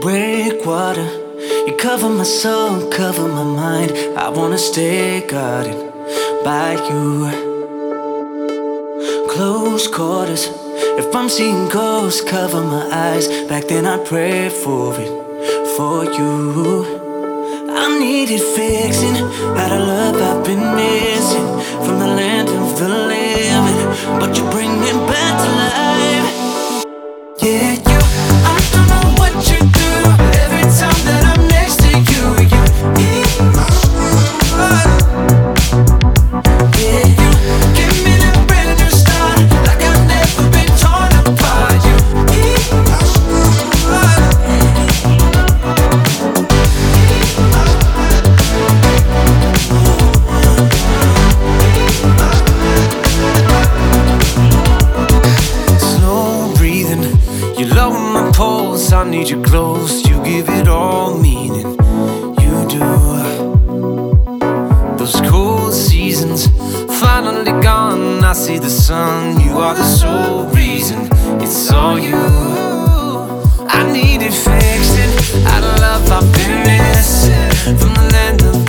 breakwater. You cover my soul, cover my mind. I wanna stay guarded by you. Close quarters. If I'm seeing ghosts, cover my eyes. Back then I prayed for it, for you. I needed fixing, had a love I've been missing from the land of the living, but you bring me back to life. Yeah, you, I don't know what you do. Every time that I'm next to you, you eat my heart. Yeah, you give me that brand new start, like I've never been torn apart. You eat my heart. Slow breathing, you lower my pulse. I need you close, you give it all meaning. You do. Those cold seasons finally gone. I see the sun, you are the sole reason. It's all you. I need it fixing, out of love I've been missing from the land of